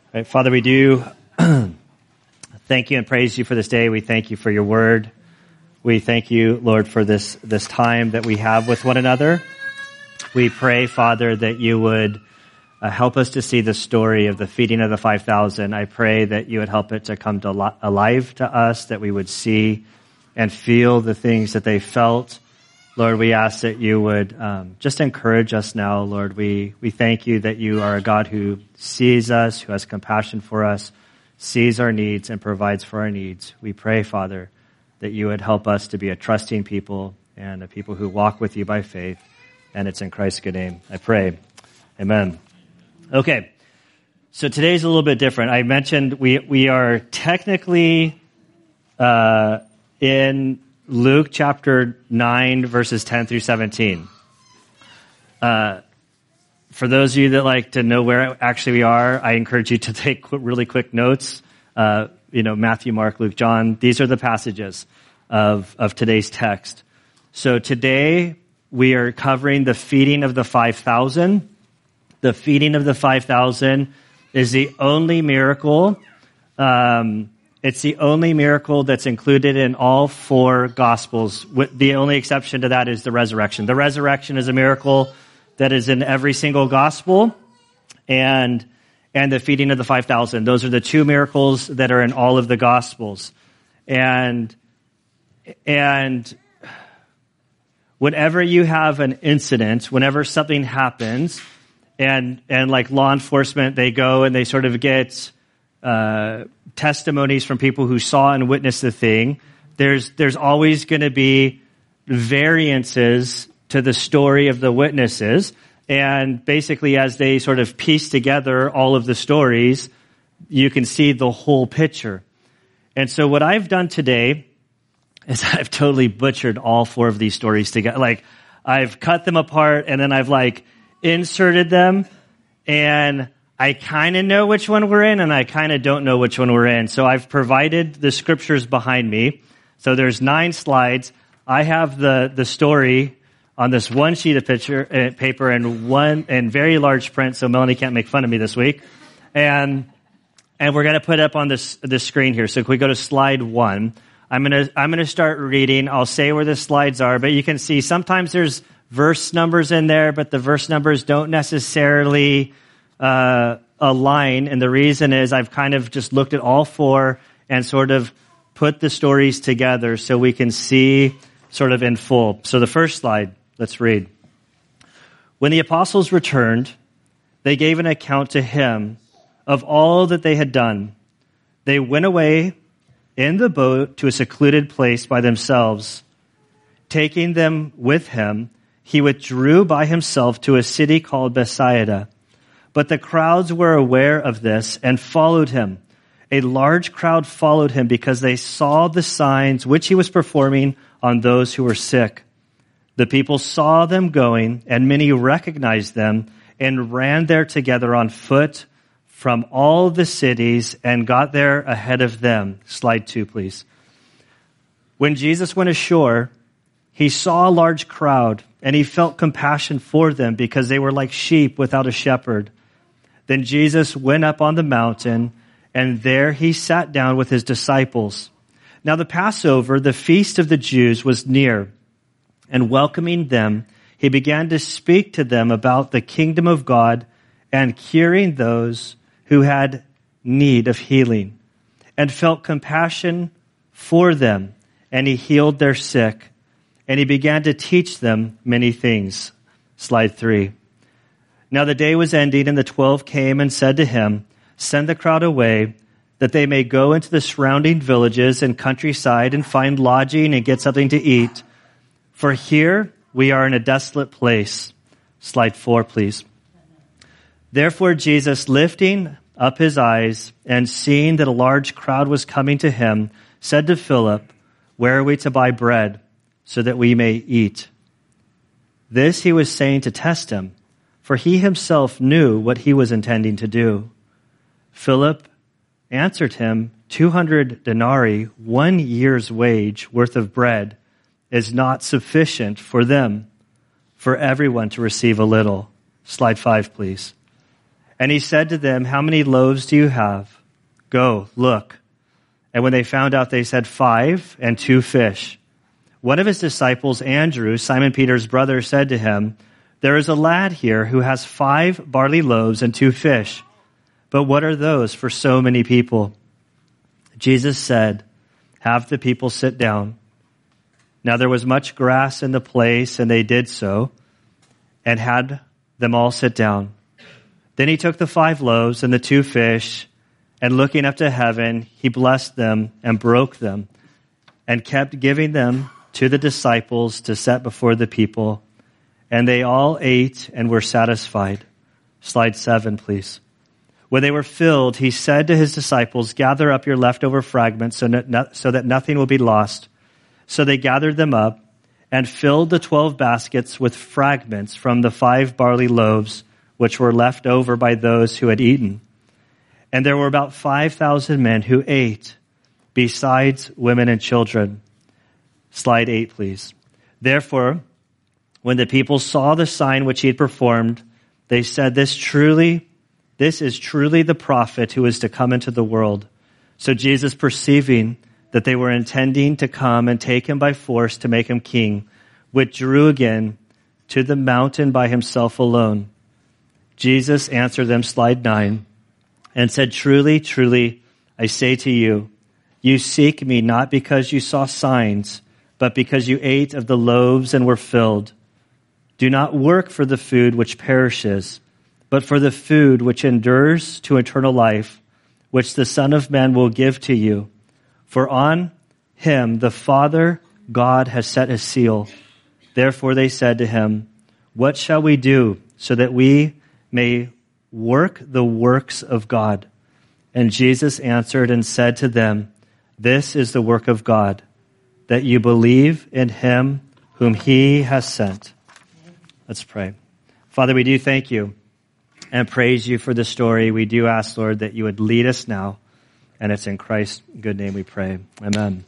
Right, Father, we do thank you and praise you for this day. We thank you for your word. We thank you, Lord, for this time that we have with one another. We pray, Father, that you would help us to see the story of the feeding of the 5,000. I pray that you would help it to come to alive to us, that we would see and feel the things that they felt. Lord, we ask that you would just encourage us now, Lord. We thank you that you are a God who sees us, who has compassion for us, sees our needs, and provides for our needs. We pray, Father, that you would help us to be a trusting people and a people who walk with you by faith. And it's in Christ's good name I pray. Amen. Okay, so today's a little bit different. I mentioned we are technically in Luke chapter 9, verses 10 through 17. For those of you that like to know where actually we are, I encourage you to take really quick notes. Matthew, Mark, Luke, John. These are the passages of today's text. So today we are covering the feeding of the 5,000. The feeding of the 5,000 is the only miracle. It's the only miracle that's included in all four Gospels. The only exception to that is the resurrection. The resurrection is a miracle that is in every single Gospel, and the feeding of the 5,000. Those are the two miracles that are in all of the Gospels. And whenever you have an incident, whenever something happens, and like law enforcement, they go and they sort of get testimonies from people who saw and witnessed the thing. There's always going to be variances to the story of the witnesses. And basically, as they sort of piece together all of the stories, you can see the whole picture. And so what I've done today is I've totally butchered all four of these stories together. Like, I've cut them apart, and then I've inserted them, and I kind of know which one we're in, and I kind of don't know which one we're in. So I've provided the scriptures behind me. So there's 9 slides. I have the story on this one sheet of paper and very large print, so Melanie can't make fun of me this week. And we're going to put it up on this screen here. So if we go to slide 1, I'm gonna start reading. I'll say where the slides are, but you can see sometimes there's verse numbers in there, but the verse numbers don't necessarily align, and the reason is I've kind of just looked at all four and sort of put the stories together so we can see sort of in full. So the first slide, let's read. When the apostles returned, they gave an account to him of all that they had done. They went away in the boat to a secluded place by themselves. Taking them with him, he withdrew by himself to a city called Bethsaida. But the crowds were aware of this and followed him. A large crowd followed him because they saw the signs which he was performing on those who were sick. The people saw them going, and many recognized them and ran there together on foot from all the cities and got there ahead of them. Slide 2, please. When Jesus went ashore, he saw a large crowd, and he felt compassion for them because they were like sheep without a shepherd. Then Jesus went up on the mountain, and there he sat down with his disciples. Now the Passover, the feast of the Jews, was near, and welcoming them, he began to speak to them about the kingdom of God and curing those who had need of healing, and felt compassion for them, and he healed their sick, and he began to teach them many things. Slide 3. Now the day was ending, and the 12 came and said to him, "Send the crowd away, that they may go into the surrounding villages and countryside and find lodging and get something to eat. For here we are in a desolate place." Slide 4, please. Therefore Jesus, lifting up his eyes and seeing that a large crowd was coming to him, said to Philip, "Where are we to buy bread so that we may eat?" This he was saying to test him, for he himself knew what he was intending to do. Philip answered him, 200 denarii, 1 year's wage worth of bread, is not sufficient for them, for everyone to receive a little. Slide 5, please. And he said to them, how many loaves do you have? Go, look. And when they found out, they said, 5 and 2 fish. One of his disciples, Andrew, Simon Peter's brother, said to him, there is a lad here who has 5 barley loaves and 2 fish. But what are those for so many people? Jesus said, have the people sit down. Now there was much grass in the place, and they did so, and had them all sit down. Then he took the 5 loaves and the 2 fish, and looking up to heaven, he blessed them and broke them, and kept giving them to the disciples to set before the people. And they all ate and were satisfied. Slide 7, please. When they were filled, he said to his disciples, gather up your leftover fragments so that nothing will be lost. So they gathered them up and filled the 12 baskets with fragments from the 5 barley loaves, which were left over by those who had eaten. And there were about 5,000 men who ate, besides women and children. Slide 8, please. Therefore, when the people saw the sign which he had performed, they said, this is truly the prophet who is to come into the world. So Jesus, perceiving that they were intending to come and take him by force to make him king, withdrew again to the mountain by himself alone. Jesus answered them, slide 9, and said, truly, truly, I say to you, you seek me not because you saw signs, but because you ate of the loaves and were filled. Do not work for the food which perishes, but for the food which endures to eternal life, which the Son of Man will give to you. For on him the Father God has set his seal. Therefore they said to him, what shall we do so that we may work the works of God? And Jesus answered and said to them, this is the work of God, that you believe in him whom he has sent. Let's pray. Father, we do thank you and praise you for the story. We do ask, Lord, that you would lead us now. And it's in Christ's good name we pray. Amen.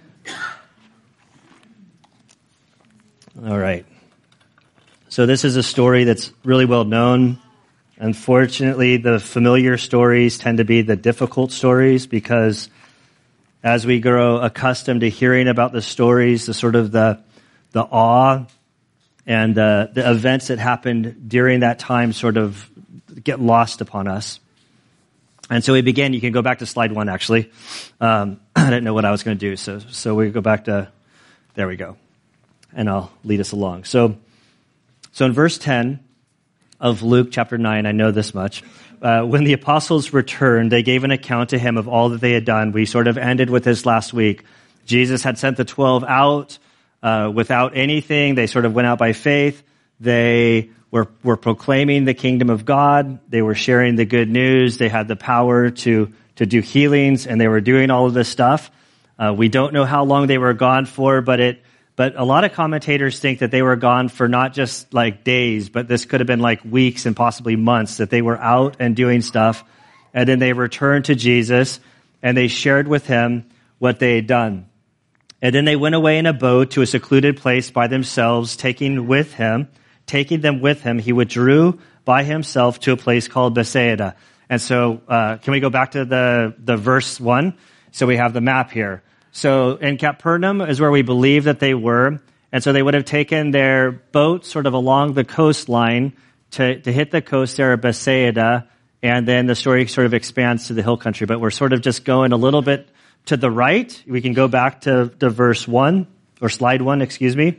All right. So this is a story that's really well known. Unfortunately, the familiar stories tend to be the difficult stories because as we grow accustomed to hearing about the stories, the sort of the awe and the events that happened during that time sort of get lost upon us. And so we begin. You can go back to slide 1, actually. I didn't know what I was going to do, so we go back to, there we go. And I'll lead us along. So in verse 10 of Luke chapter 9, I know this much. When the apostles returned, they gave an account to him of all that they had done. We sort of ended with this last week. Jesus had sent the 12 out without anything. They sort of went out by faith. They were proclaiming the kingdom of God. They were sharing the good news. They had the power to do healings, and they were doing all of this stuff. We don't know how long they were gone for, but a lot of commentators think that they were gone for not just like days, but this could have been like weeks and possibly months, that they were out and doing stuff. And then they returned to Jesus, and they shared with him what they had done. And then they went away in a boat to a secluded place by themselves, taking them with him, he withdrew by himself to a place called Bethsaida. And so, can we go back to the verse 1? So we have the map here. So in Capernaum is where we believe that they were. And so they would have taken their boat sort of along the coastline to hit the coast there of Bethsaida. And then the story sort of expands to the hill country. But we're sort of just going a little bit to the right. We can go back to verse 1, or slide 1, excuse me.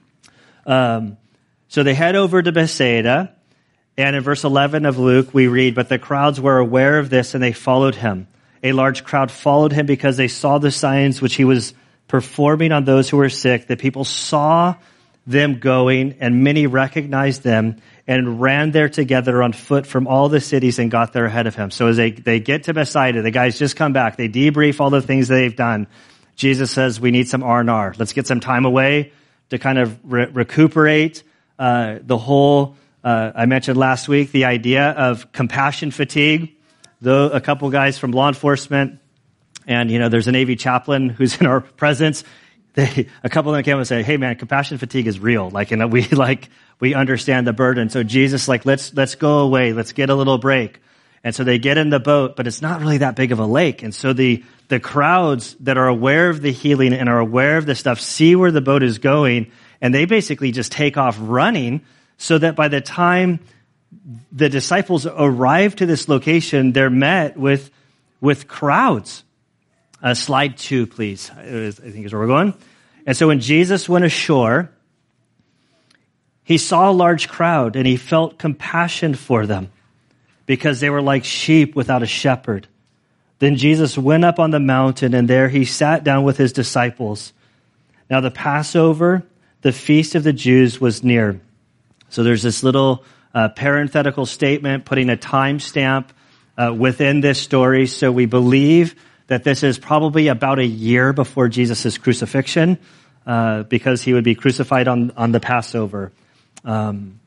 So they head over to Bethsaida, and in verse 11 of Luke, we read, but the crowds were aware of this, and they followed him. A large crowd followed him because they saw the signs which he was performing on those who were sick. The people saw them going, and many recognized them and ran there together on foot from all the cities and got there ahead of him. So as they get to Bethsaida, the guys just come back. They debrief all the things they've done. Jesus says, we need some R&R. Let's get some time away to kind of recuperate. The whole, I mentioned last week, the idea of compassion fatigue. Though a couple guys from law enforcement, and there's a Navy chaplain who's in our presence. A couple of them came and say, "Hey, man, compassion fatigue is real. We understand the burden." So Jesus, let's go away. Let's get a little break. And so they get in the boat, but it's not really that big of a lake. And so the crowds that are aware of the healing and are aware of this stuff see where the boat is going, and they basically just take off running, so that by the time the disciples arrive to this location, they're met with crowds. Slide 2, please. I think is where we're going. And so when Jesus went ashore, he saw a large crowd, and he felt compassion for them because they were like sheep without a shepherd. Then Jesus went up on the mountain, and there he sat down with his disciples. Now the Passover, the feast of the Jews, was near. So there's this little parenthetical statement putting a timestamp within this story. So we believe that this is probably about a year before Jesus' crucifixion, because he would be crucified on the Passover. And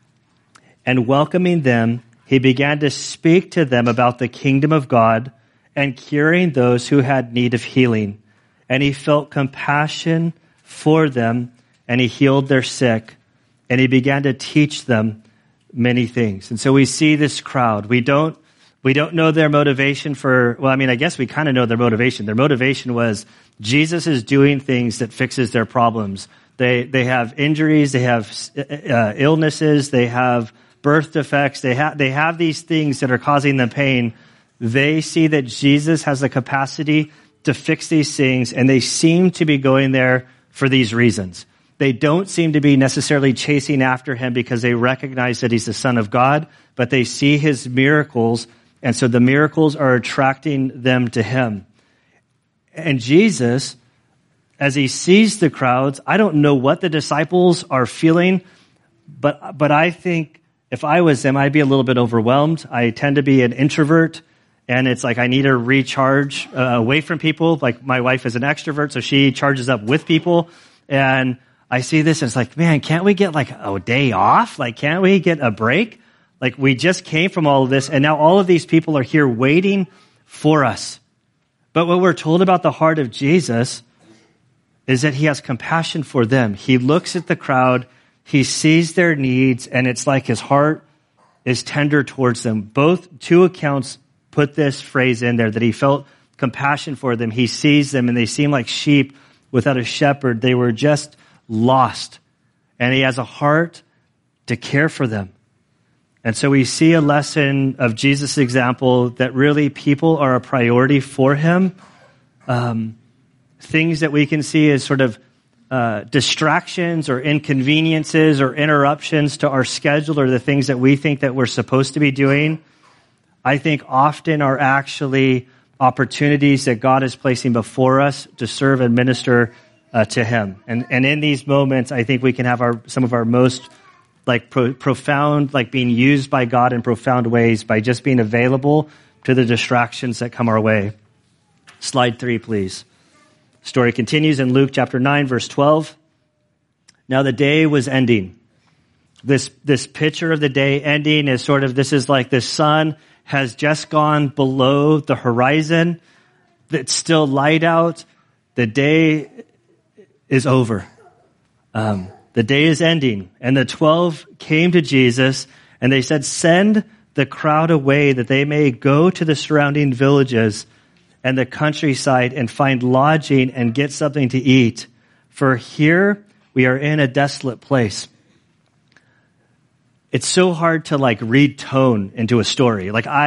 welcoming them, he began to speak to them about the kingdom of God and curing those who had need of healing. And he felt compassion for them, and he healed their sick, and he began to teach them many things. And so we see this crowd. We don't know their motivation for, well, I mean, I guess we kind of know their motivation. Their motivation was Jesus is doing things that fixes their problems. They have injuries, they have illnesses, they have birth defects, they have these things that are causing them pain. They see that Jesus has the capacity to fix these things, and they seem to be going there for these reasons. They don't seem to be necessarily chasing after him because they recognize that he's the Son of God, but they see his miracles, and so the miracles are attracting them to him. And Jesus, as he sees the crowds, I don't know what the disciples are feeling, but I think if I was them, I'd be a little bit overwhelmed. I tend to be an introvert, and it's like I need to recharge away from people. Like my wife is an extrovert, so she charges up with people. And I see this, and it's like, man, can't we get like a day off? Like, can't we get a break? Like, we just came from all of this, and now all of these people are here waiting for us. But what we're told about the heart of Jesus is that he has compassion for them. He looks at the crowd, he sees their needs, and it's like his heart is tender towards them. Two accounts put this phrase in there, that he felt compassion for them. He sees them, and they seem like sheep without a shepherd. They were just lost. And he has a heart to care for them. And so we see a lesson of Jesus' example that really people are a priority for him. Things that we can see as sort of distractions or inconveniences or interruptions to our schedule or the things that we think that we're supposed to be doing, I think often are actually opportunities that God is placing before us to serve and minister to him. And in these moments, I think we can have some of our most profound, being used by God in profound ways by just being available to the distractions that come our way. Slide 3, please. Story continues in Luke chapter 9, verse 12. Now the day was ending. This picture of the day ending is sort of, this is like the sun has just gone below the horizon. It's still light out. The day is over. The day is ending. And the 12 came to Jesus, and they said, send the crowd away that they may go to the surrounding villages and the countryside and find lodging and get something to eat. For here we are in a desolate place. It's so hard to read tone into a story.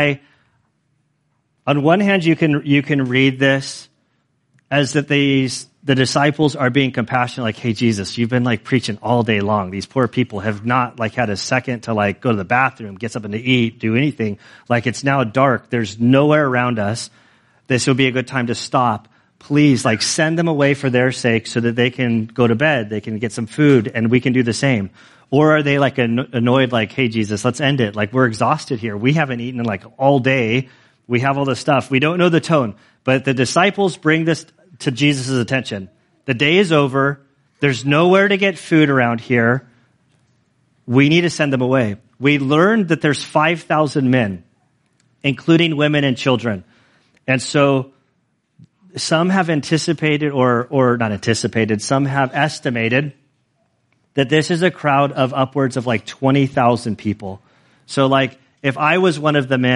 On one hand, you can read this as that the disciples are being compassionate, like, hey, Jesus, you've been preaching all day long. These poor people have not had a second to go to the bathroom, get something to eat, do anything. It's now dark. There's nowhere around us. This would be a good time to stop. Please, send them away for their sake so that they can go to bed. They can get some food, and we can do the same. Or are they annoyed, hey, Jesus, let's end it. We're exhausted here. We haven't eaten in all day. We have all this stuff. We don't know the tone. But the disciples bring this to Jesus' attention. The day is over. There's nowhere to get food around here. We need to send them away. We learned that there's 5,000 men, including women and children. And so some have anticipated or not anticipated, some have estimated that this is a crowd of upwards of 20,000 people. So if I was one of the men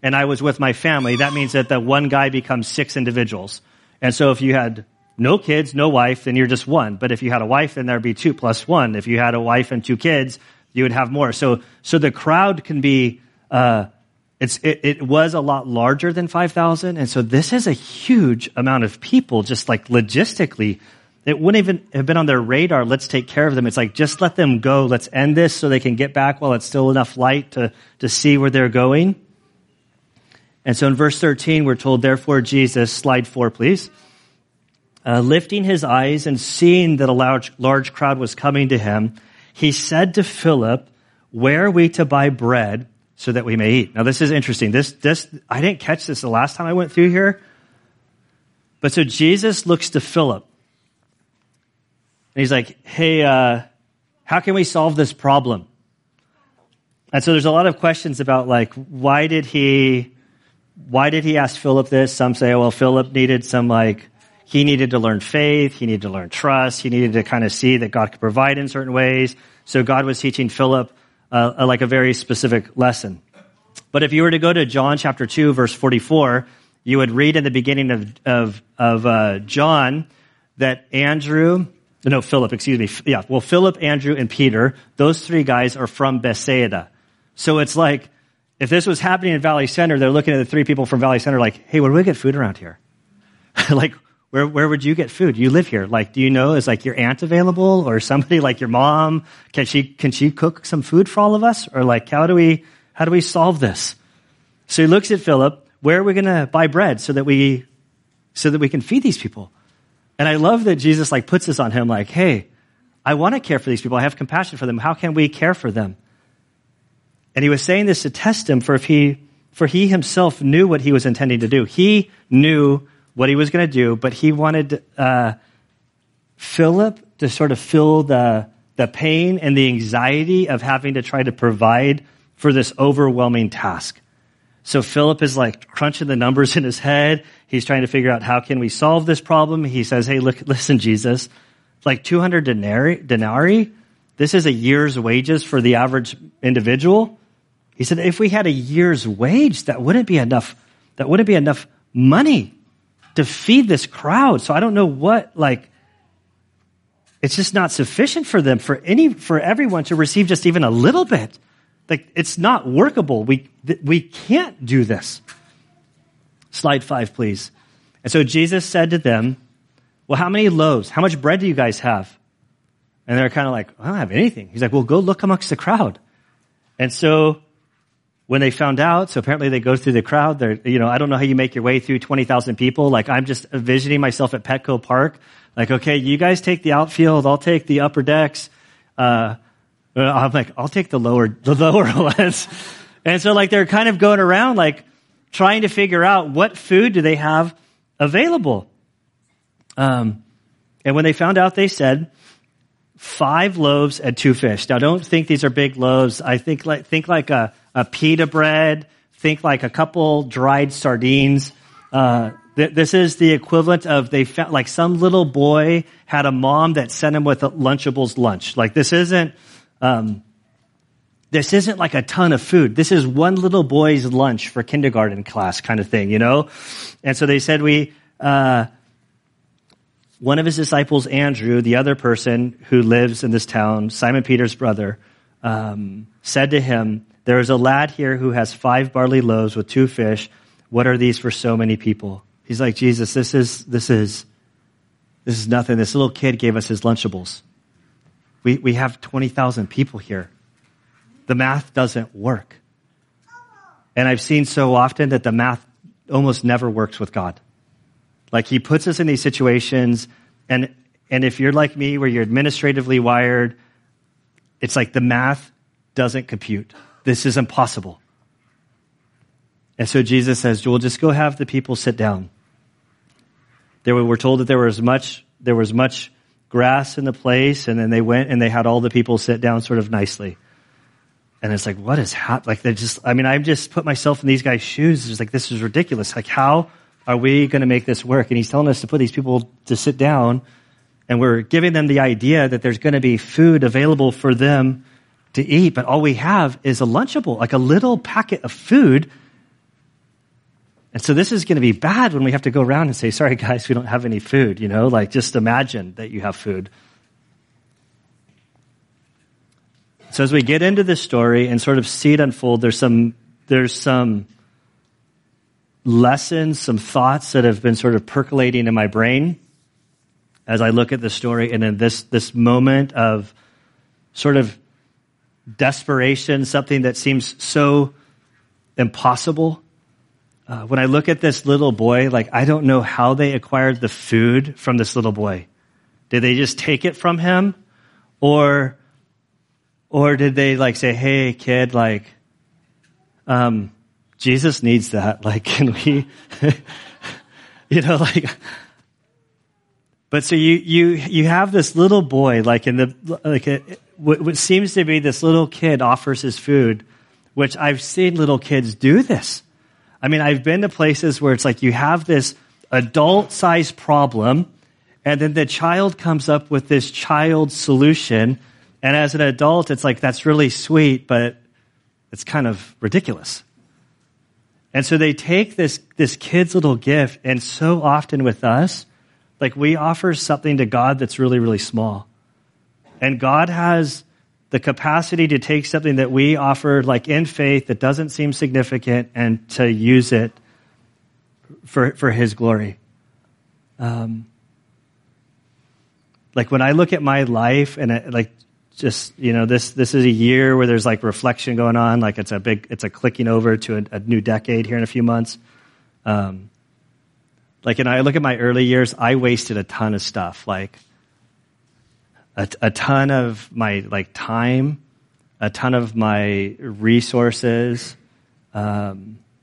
and I was with my family, that means that the one guy becomes 6 individuals. And so if you had no kids, no wife, then you're just 1. But if you had a wife, then there'd be 2 plus 1. If you had a wife and 2 kids, you would have more. So the crowd can be, it was a lot larger than 5,000. And so this is a huge amount of people, just like logistically. It wouldn't even have been on their radar. Let's take care of them. It's like, just let them go. Let's end this so they can get back while it's still enough light to see where they're going. And so in verse 13, we're told, therefore Jesus, slide 4, please, lifting his eyes and seeing that a large crowd was coming to him, he said to Philip, where are we to buy bread so that we may eat? Now this is interesting. This I didn't catch this the last time I went through here. But so Jesus looks to Philip. And he's like, hey, how can we solve this problem? And so there's a lot of questions about, like, why did he ask Philip this? Some say, well, Philip needed he needed to learn faith. He needed to learn trust. He needed to kind of see that God could provide in certain ways. So God was teaching Philip like a very specific lesson. But if you were to go to John chapter 2, verse 44, you would read in the beginning of John that Philip, Andrew, and Peter, those 3 guys are from Bethsaida. So it's like, if this was happening in Valley Center, they're looking at the 3 people from Valley Center like, hey, where do we get food around here? Like, where would you get food? You live here. Like, do you know, is like your aunt available or somebody like your mom? Can she cook some food for all of us? Or like, how do we solve this? So he looks at Philip, where are we going to buy bread so that we can feed these people? And I love that Jesus like puts this on him like, hey, I want to care for these people. I have compassion for them. How can we care for them? And he was saying this to test him, for he himself knew what he was intending to do. He knew what he was going to do, but he wanted Philip to sort of feel the pain and the anxiety of having to try to provide for this overwhelming task. So Philip is like crunching the numbers in his head. He's trying to figure out, how can we solve this problem? He says, hey, listen, Jesus, like 200 denarii, this is a year's wages for the average individual. He said, if we had a year's wage, that wouldn't be enough money to feed this crowd. So I don't know it's just not sufficient for them, for everyone to receive just even a little bit. Like, it's not workable. We can't do this. Slide 5, please. And so Jesus said to them, well, how many loaves? How much bread do you guys have? And they're kind of like, I don't have anything. He's like, well, go look amongst the crowd. And so when they found out, so apparently they go through the crowd. I don't know how you make your way through 20,000 people. Like, I'm just envisioning myself at Petco Park. Like, okay, you guys take the outfield. I'll take the upper decks. I'm like, I'll take the lower ones. And so like, they're kind of going around, like trying to figure out what food do they have available. And when they found out, they said 5 loaves and 2 fish. Now, don't think these are big loaves. I think like a pita bread. Think like a couple dried sardines. This is the equivalent of, they felt like some little boy had a mom that sent him with a Lunchables lunch. Like, this isn't like a ton of food. This is one little boy's lunch for kindergarten class kind of thing, And so they said, one of his disciples, Andrew, the other person who lives in this town, Simon Peter's brother, said to him, there is a lad here who has 5 barley loaves with 2 fish. What are these for so many people? He's like, Jesus, this is nothing. This little kid gave us his Lunchables. We have 20,000 people here. The math doesn't work. And I've seen so often that the math almost never works with God. Like, he puts us in these situations, and if you're like me, where you're administratively wired, it's like the math doesn't compute. This is impossible. And so Jesus says, well, just go have the people sit down. We're told that there was much grass in the place, and then they went and they had all the people sit down sort of nicely. And it's like, what is happening? Like, I've just put myself in these guys' shoes. It's just like, this is ridiculous. Like, how are we going to make this work? And he's telling us to put these people to sit down, and we're giving them the idea that there's going to be food available for them to eat, but all we have is a Lunchable, like a little packet of food. And so this is going to be bad when we have to go around and say, sorry, guys, we don't have any food, like just imagine that you have food. So as we get into this story and sort of see it unfold, there's some lessons, some thoughts that have been sort of percolating in my brain as I look at the story, and in this moment of sort of desperation, something that seems so impossible. When I look at this little boy, like, I don't know how they acquired the food from this little boy. Did they just take it from him? Or did they like say, hey, kid, like, Jesus needs that. Like, can we, like, but so you have this little boy, like what seems to be this little kid offers his food, which I've seen little kids do this. I mean, I've been to places where it's like you have this adult-sized problem, and then the child comes up with this child solution, and as an adult, it's like, that's really sweet, but it's kind of ridiculous. And so they take this kid's little gift, and so often with us, like, we offer something to God that's really, really small. And God has the capacity to take something that we offer, like in faith, that doesn't seem significant, and to use it for His glory. Like, when I look at my life, and this is a year where there's like reflection going on, like it's a clicking over to a new decade here in a few months. And I look at my early years, I wasted a ton of stuff, like a ton of my like time, a ton of my resources. Like,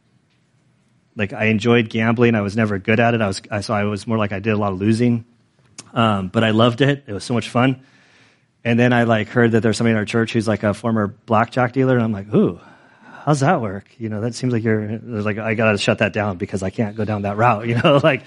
I enjoyed gambling. I was never good at it. I was more like I did a lot of losing. But I loved it. It was so much fun. And then I like heard that there's somebody in our church who's like a former blackjack dealer, and I'm like, ooh, how's that work? That seems like I gotta shut that down because I can't go down that route, like.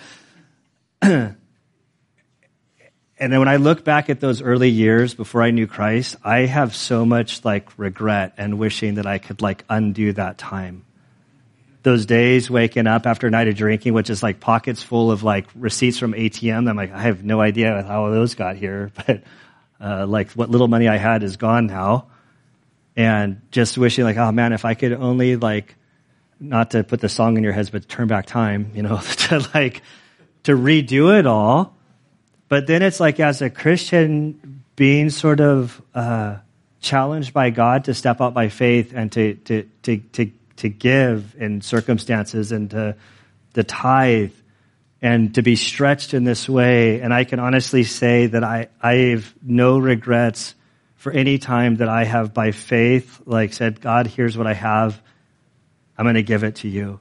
And then when I look back at those early years before I knew Christ, I have so much like regret and wishing that I could like undo that time. Those days waking up after a night of drinking, which is like pockets full of like receipts from ATM. I'm like, I have no idea how those got here, but like what little money I had is gone now. And just wishing like, oh man, if I could only like, not to put the song in your heads, but to turn back time, to redo it all. But then it's like, as a Christian, being sort of challenged by God to step out by faith and to give in circumstances, and to tithe, and to be stretched in this way. And I can honestly say that I've no regrets for any time that I have by faith, like said, God, here's what I have. I'm going to give it to you.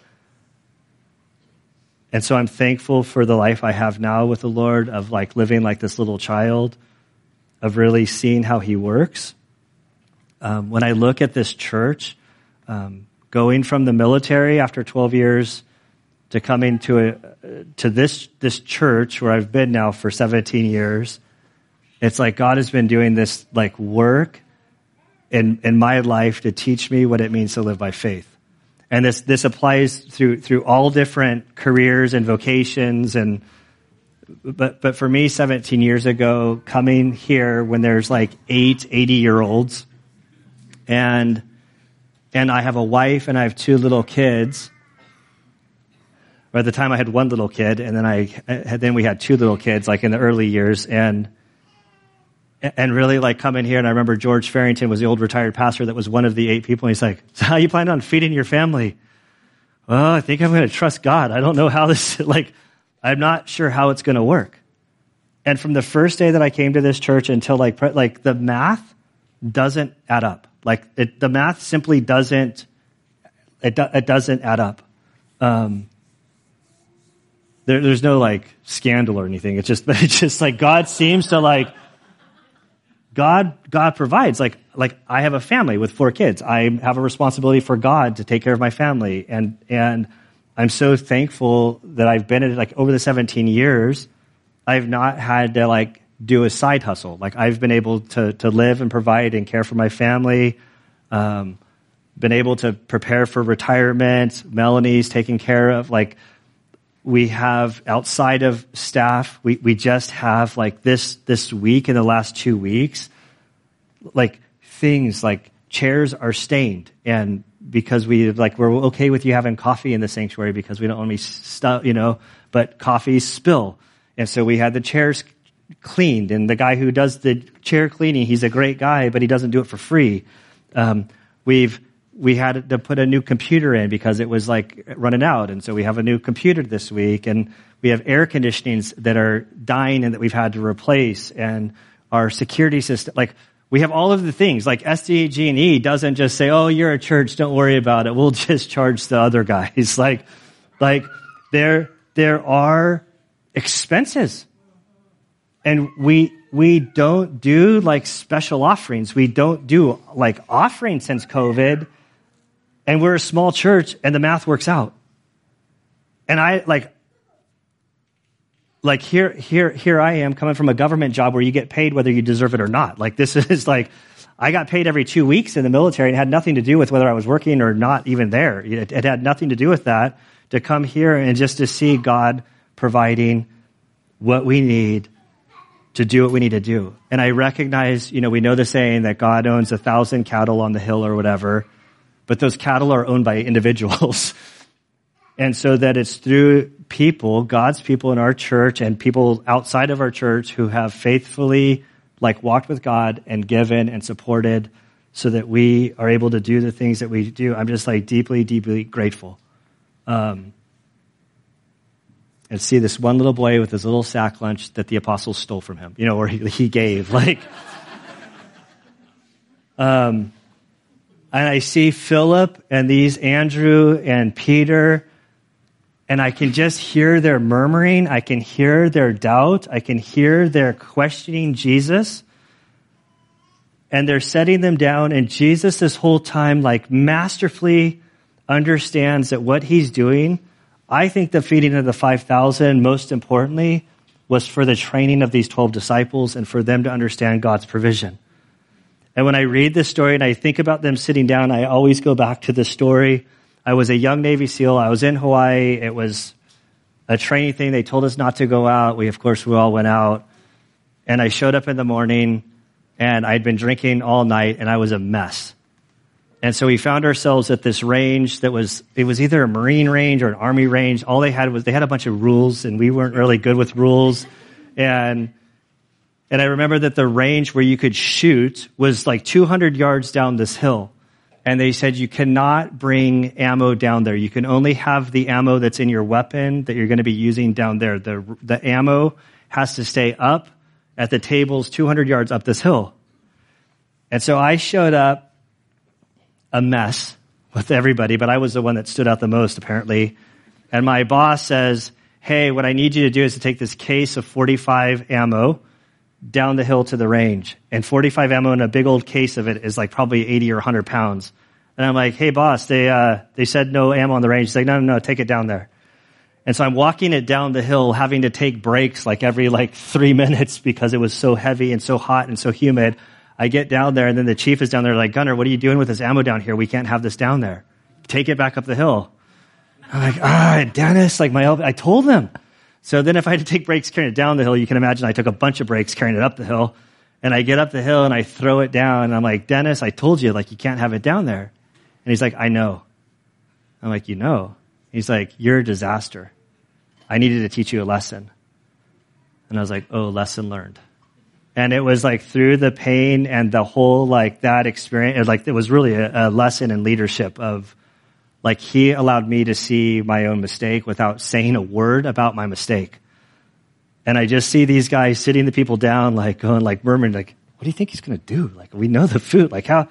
And so I'm thankful for the life I have now with the Lord, of like living like this little child, of really seeing how He works. When I look at this church, going from the military after 12 years to coming to this church where I've been now for 17 years, it's like God has been doing this like work in my life to teach me what it means to live by faith. And this applies through all different careers and vocations, but for me, 17 years ago, coming here when there's like 8 80-year-olds, and I have a wife and I have 2 little kids. Or at the time I had 1 little kid, and then we had 2 little kids, like in the early years, and really like coming here. And I remember George Farrington was the old retired pastor that was one of the 8 people. And he's like, so how you plan on feeding your family? Well, I think I'm going to trust God. I don't know how this, I'm not sure how it's going to work. And from the first day that I came to this church until like the math doesn't add up. The math simply doesn't add up. There's no like scandal or anything. It's just like God seems to like, God provides. Like I have a family with 4 kids. I have a responsibility for God to take care of my family. And I'm so thankful that I've been in it, like over the 17 years, I've not had to like do a side hustle. Like I've been able to live and provide and care for my family, been able to prepare for retirement. Melanie's taken care of. Like, we have outside of staff, we just have like this week in the last 2 weeks, like things like chairs are stained, and because we're okay with you having coffee in the sanctuary because we don't want to be stuff, but coffees spill. And so we had the chairs cleaned, and the guy who does the chair cleaning, he's a great guy, but he doesn't do it for free. We had to put a new computer in because it was like running out. And so we have a new computer this week, and we have air conditionings that are dying and that we've had to replace, and our security system, like we have all of the things. Like SDG&E doesn't just say, oh, you're a church, don't worry about it, we'll just charge the other guys. like there are expenses. And we don't do like special offerings. We don't do like offerings since COVID. And we're a small church, and the math works out. And I like here I am coming from a government job where you get paid whether you deserve it or not. Like, this is like, I got paid every 2 weeks in the military, and it had nothing to do with whether I was working or not even there. It had nothing to do with that, to come here and just to see God providing what we need to do what we need to do. And I recognize, we know the saying that God owns 1,000 cattle on the hill or whatever, but those cattle are owned by individuals. And so that it's through people, God's people in our church and people outside of our church who have faithfully like walked with God and given and supported so that we are able to do the things that we do. I'm just like deeply, deeply grateful. And see this one little boy with his little sack lunch that the apostles stole from him, or he gave. And I see Philip and these Andrew and Peter, and I can just hear their murmuring. I can hear their doubt. I can hear their questioning Jesus. And they're setting them down, and Jesus this whole time like masterfully understands that what he's doing, I think the feeding of the 5,000, most importantly, was for the training of these 12 disciples and for them to understand God's provision. And when I read this story and I think about them sitting down, I always go back to the story. I was a young Navy SEAL. I was in Hawaii. It was a training thing. They told us not to go out. We all went out. And I showed up in the morning, and I'd been drinking all night, and I was a mess. And so we found ourselves at this range it was either a Marine range or an Army range. All they had a bunch of rules, and we weren't really good with rules. And I remember that the range where you could shoot was like 200 yards down this hill. And they said you cannot bring ammo down there. You can only have the ammo that's in your weapon that you're going to be using down there. The ammo has to stay up at the tables 200 yards up this hill. And so I showed up a mess with everybody, but I was the one that stood out the most, apparently. And my boss says, hey, what I need you to do is to take this case of 45 ammo down the hill to the range. And 45 ammo in a big old case of it is like probably 80 or 100 pounds. And I'm like, hey, boss, they said no ammo on the range. He's like, no, take it down there. And so I'm walking it down the hill, having to take breaks like every 3 minutes because it was so heavy and so hot and so humid. I get down there, and then the chief is down there like, Gunner, what are you doing with this ammo down here? We can't have this down there. Take it back up the hill. I'm like, Dennis, I told them. So then if I had to take breaks carrying it down the hill, you can imagine I took a bunch of breaks carrying it up the hill. And I get up the hill and I throw it down. And I'm like, Dennis, I told you, you can't have it down there. And he's like, I know. I'm like, you know? He's like, you're a disaster. I needed to teach you a lesson. And I was like, oh, lesson learned. And it was through the pain and the whole that experience, it was really a lesson in leadership of he allowed me to see my own mistake without saying a word about my mistake. And I just see these guys sitting the people down, going, murmuring, what do you think he's going to do? We know the food, how?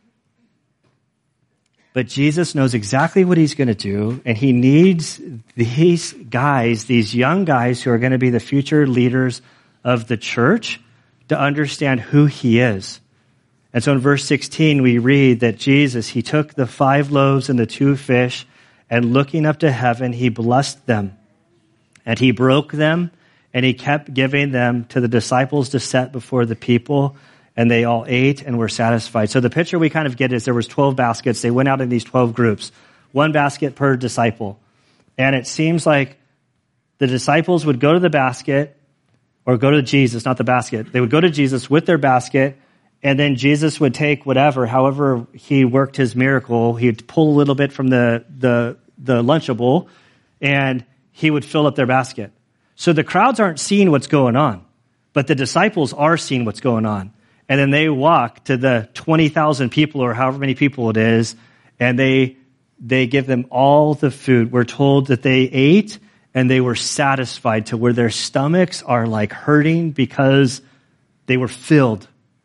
But Jesus knows exactly what he's going to do, and he needs these guys, these young guys who are going to be the future leaders of the church to understand who he is. And so in verse 16, we read that Jesus, he took the 5 loaves and the 2 fish, and looking up to heaven, he blessed them. And he broke them, and he kept giving them to the disciples to set before the people. and they all ate and were satisfied. So the picture we kind of get is there was 12 baskets. They went out in these 12 groups, one basket per disciple. And it seems like the disciples would go to the basket, or go to Jesus, not the basket. They would go to Jesus with their basket, and then Jesus would take however he worked his miracle, he'd pull a little bit from the Lunchable, and he would fill up their basket. So the crowds aren't seeing what's going on, but the disciples are seeing what's going on. And then they walk to the 20,000 people or however many people it is, and they give them all the food. We're told that they ate and they were satisfied to where their stomachs are like hurting because they were filled.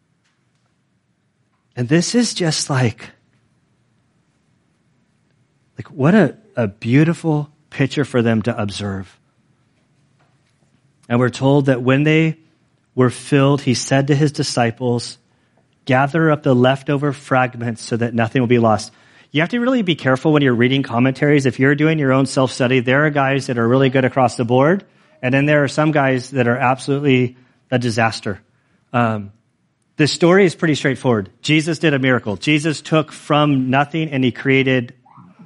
And this is just like what a beautiful picture for them to observe. And we're told that when they were filled, he said to his disciples, gather up the leftover fragments so that nothing will be lost. You have to really be careful when you're reading commentaries. If you're doing your own self-study, there are guys that are really good across the board, and then there are some guys that are absolutely a disaster. The story is pretty straightforward. Jesus did a miracle. Jesus took from nothing, and he created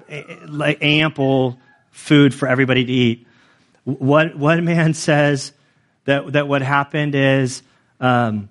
ample food for everybody to eat. One man says that what happened is, when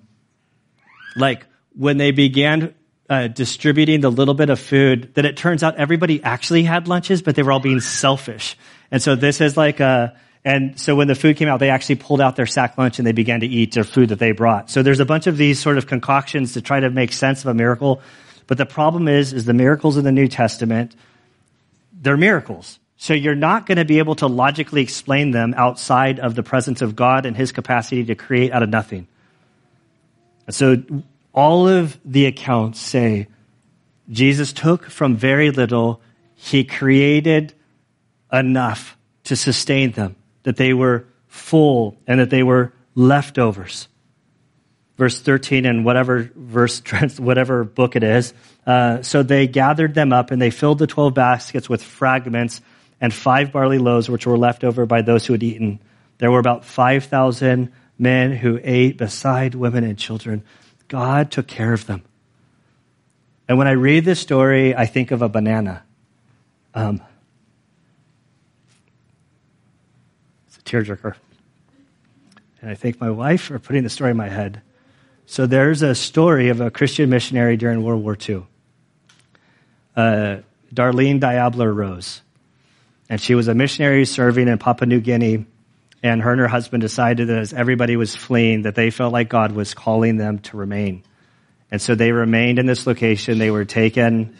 they began distributing the little bit of food, that it turns out everybody actually had lunches, but they were all being selfish. And so this is and so when the food came out, they actually pulled out their sack lunch and they began to eat their food that they brought. So there's a bunch of these sort of concoctions to try to make sense of a miracle. But the problem is the miracles in the New Testament, they're miracles. So you're not going to be able to logically explain them outside of the presence of God and his capacity to create out of nothing. So all of the accounts say Jesus took from very little, he created enough to sustain them, that they were full and that they were leftovers. Verse 13 and whatever book it is. So they gathered them up and they filled the 12 baskets with fragments and 5 barley loaves, which were left over by those who had eaten. There were about 5,000 men who ate beside women and children. God took care of them. And when I read this story, I think of a banana. It's a tearjerker. And I thank my wife for putting the story in my head. So there's a story of a Christian missionary during World War II. Darlene Diabler Rose. And she was a missionary serving in Papua New Guinea. And her husband decided that as everybody was fleeing, that they felt like God was calling them to remain. And so they remained in this location. They were taken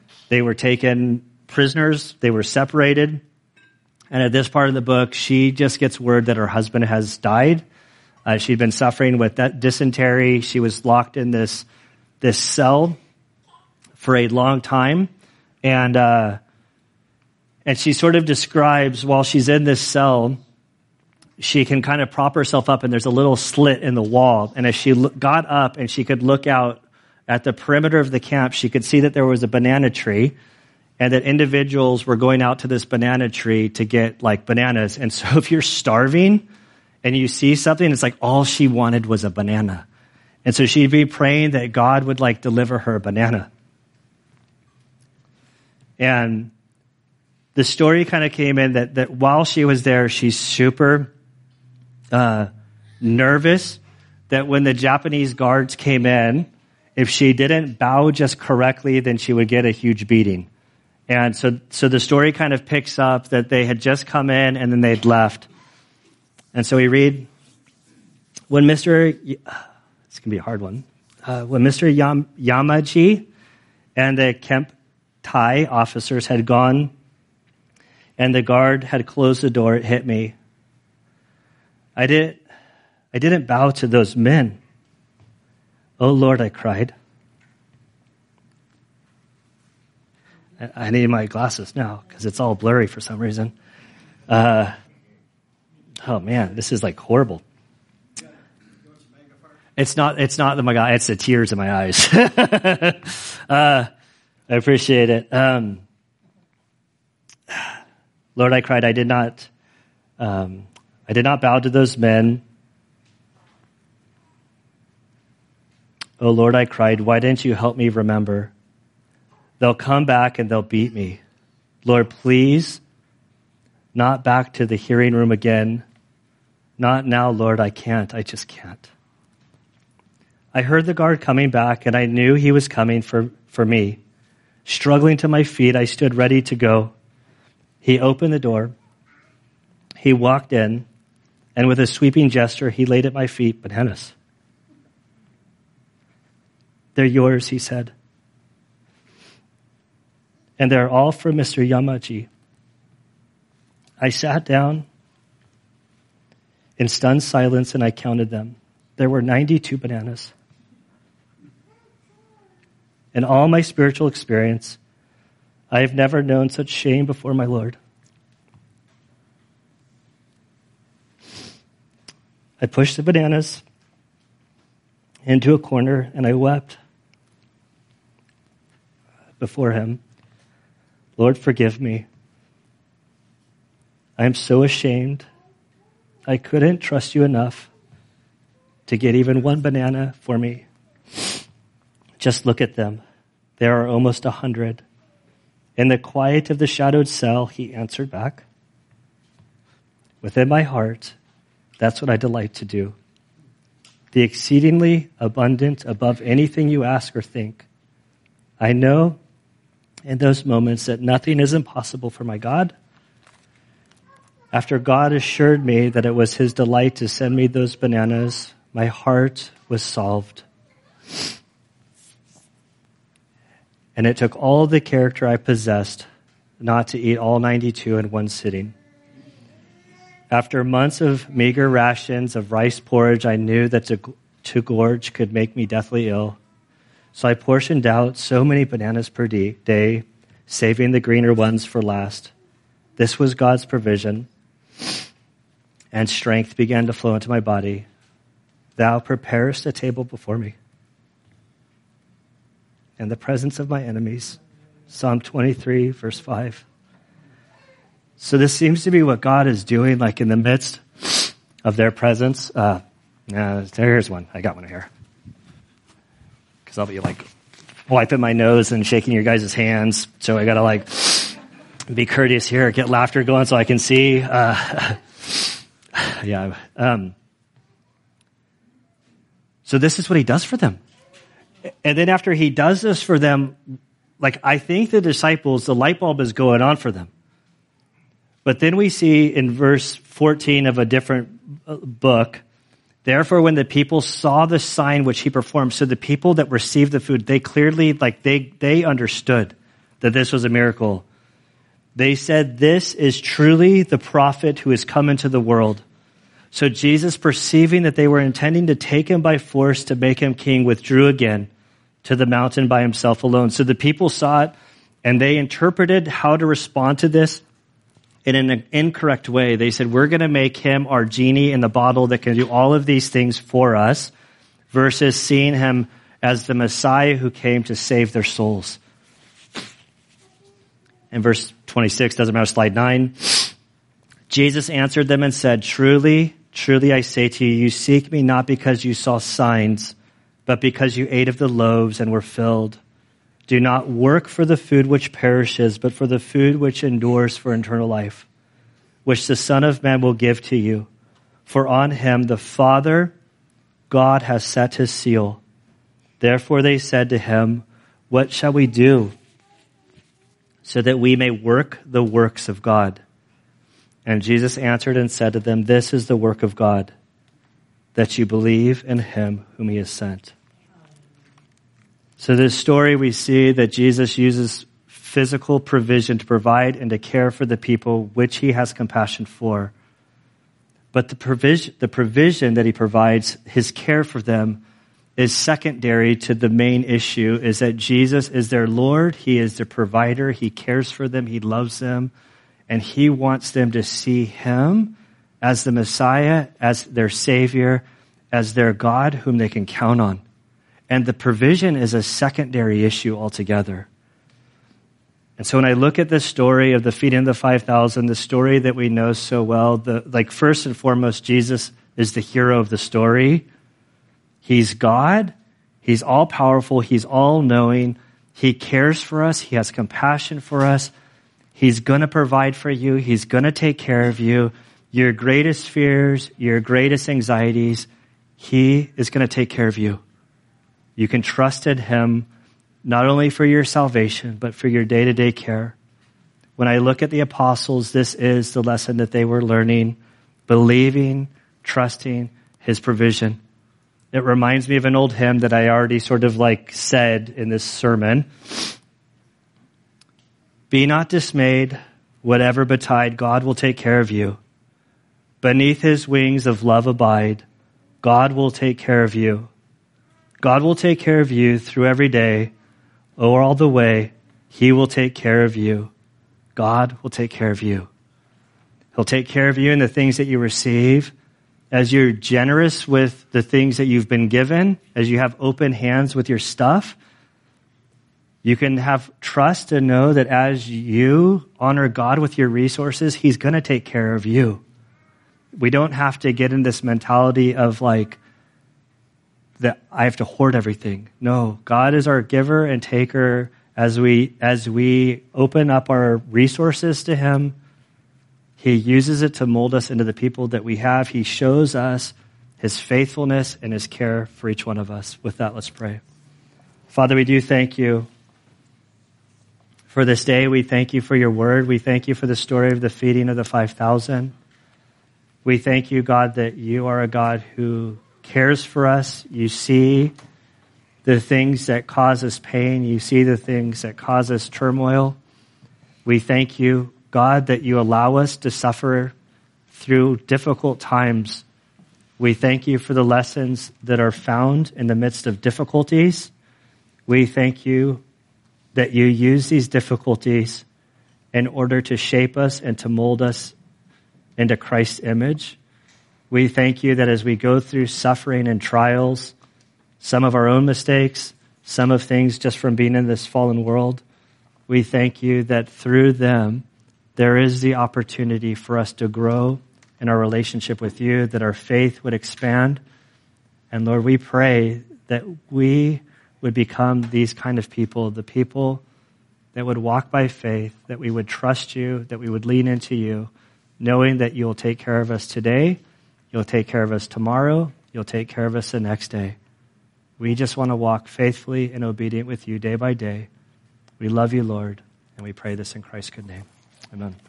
prisoners. They were separated. And at this part of the book, she just gets word that her husband has died. She'd been suffering with that dysentery. She was locked in this cell for a long time. And she sort of describes while she's in this cell, she can kind of prop herself up and there's a little slit in the wall. And as she got up and she could look out at the perimeter of the camp, she could see that there was a banana tree and that individuals were going out to this banana tree to get bananas. And so if you're starving and you see something, it's like all she wanted was a banana. And so she'd be praying that God would deliver her a banana. And the story kind of came in that while she was there, she's super nervous that when the Japanese guards came in, if she didn't bow just correctly, then she would get a huge beating. And so the story kind of picks up that they had just come in and then they'd left. And so we read, it's going to be a hard one. When Mr. Yamaji and the Kemp Tai officers had gone and the guard had closed the door, it hit me. I didn't bow to those men. Oh Lord, I cried. I need my glasses now because it's all blurry for some reason. Oh man, this is horrible. It's not my God, it's the tears in my eyes. I appreciate it. Lord, I cried. I did not bow to those men Oh Lord, I cried, why didn't you help me remember? They'll come back and they'll beat me. Lord, please, not back to the hearing room again. Not now, Lord, I can't. I just can't. I heard the guard coming back, and I knew he was coming for me. Struggling to my feet, I stood ready to go. He opened the door. He walked in, and with a sweeping gesture, he laid at my feet bananas. They're yours, he said. And they're all for Mr. Yamaji. I sat down in stunned silence, and I counted them. There were 92 bananas. In all my spiritual experience, I have never known such shame before my Lord. I pushed the bananas into a corner, and I wept before him. Lord, forgive me. I am so ashamed. I couldn't trust you enough to get even one banana for me. Just look at them. There are almost 100. In the quiet of the shadowed cell, he answered back. Within my heart, that's what I delight to do. The exceedingly abundant above anything you ask or think. I know in those moments that nothing is impossible for my God. After God assured me that it was his delight to send me those bananas, my heart was solved. And it took all the character I possessed not to eat all 92 in one sitting. After months of meager rations of rice porridge, I knew that to gorge could make me deathly ill. So I portioned out so many bananas per day, saving the greener ones for last. This was God's provision, and strength began to flow into my body. Thou preparest a table before me in the presence of my enemies. Psalm 23, verse 5. So this seems to be what God is doing, like in the midst of their presence. Here's one. I got one here. Because I'll be like wiping my nose and shaking your guys' hands. So I got to be courteous here, get laughter going so I can see. So this is what he does for them. And then after he does this for them, I think the disciples, the light bulb is going on for them. But then we see in verse 14 of a different book, therefore when the people saw the sign which he performed, so the people that received the food, they clearly, they understood that this was a miracle. They said, this is truly the prophet who has come into the world. So Jesus, perceiving that they were intending to take him by force to make him king, withdrew again to the mountain by himself alone. So the people saw it, and they interpreted how to respond to this in an incorrect way. They said, we're going to make him our genie in the bottle that can do all of these things for us, versus seeing him as the Messiah who came to save their souls. In verse 26, doesn't matter, slide 9. Jesus answered them and said, truly, truly I say to you, you seek me not because you saw signs, but because you ate of the loaves and were filled. Do not work for the food which perishes, but for the food which endures for eternal life, which the Son of Man will give to you. For on him the Father, God, has set his seal. Therefore they said to him, what shall we do so that we may work the works of God? And Jesus answered and said to them, this is the work of God, that you believe in him whom he has sent. So this story, we see that Jesus uses physical provision to provide and to care for the people which he has compassion for. But the provision that he provides, his care for them, is secondary to the main issue, is that Jesus is their Lord, he is their provider, he cares for them, he loves them, and he wants them to see him as the Messiah, as their Savior, as their God whom they can count on. And the provision is a secondary issue altogether. And so when I look at this story of the feeding of the 5,000, the story that we know so well, first and foremost, Jesus is the hero of the story. He's God. He's all powerful. He's all knowing. He cares for us. He has compassion for us. He's going to provide for you. He's going to take care of you. Your greatest fears, your greatest anxieties, He is going to take care of you. You can trust in Him, not only for your salvation, but for your day-to-day care. When I look at the apostles, this is the lesson that they were learning, believing, trusting His provision. It reminds me of an old hymn that I already sort of said in this sermon. Be not dismayed, whatever betide, God will take care of you. Beneath His wings of love abide, God will take care of you. God will take care of you through every day, or all the way, He will take care of you. God will take care of you. He'll take care of you in the things that you receive. As you're generous with the things that you've been given, as you have open hands with your stuff, you can have trust and know that as you honor God with your resources, He's going to take care of you. We don't have to get in this mentality of that I have to hoard everything. No, God is our giver and taker. As we open up our resources to Him, He uses it to mold us into the people that we have. He shows us His faithfulness and His care for each one of us. With that, let's pray. Father, we do thank You for this day. We thank You for Your word. We thank You for the story of the feeding of the 5,000. We thank You, God, that You are a God who cares for us. You see the things that cause us pain. You see the things that cause us turmoil. We thank You, God, that You allow us to suffer through difficult times. We thank You for the lessons that are found in the midst of difficulties. We thank You that You use these difficulties in order to shape us and to mold us into Christ's image. We thank You that as we go through suffering and trials, some of our own mistakes, some of things just from being in this fallen world, we thank You that through them, there is the opportunity for us to grow in our relationship with You, that our faith would expand. And Lord, we pray that we would become these kind of people, the people that would walk by faith, that we would trust You, that we would lean into You, knowing that You'll take care of us today, You'll take care of us tomorrow, You'll take care of us the next day. We just want to walk faithfully and obedient with You day by day. We love You, Lord, and we pray this in Christ's good name. Amen.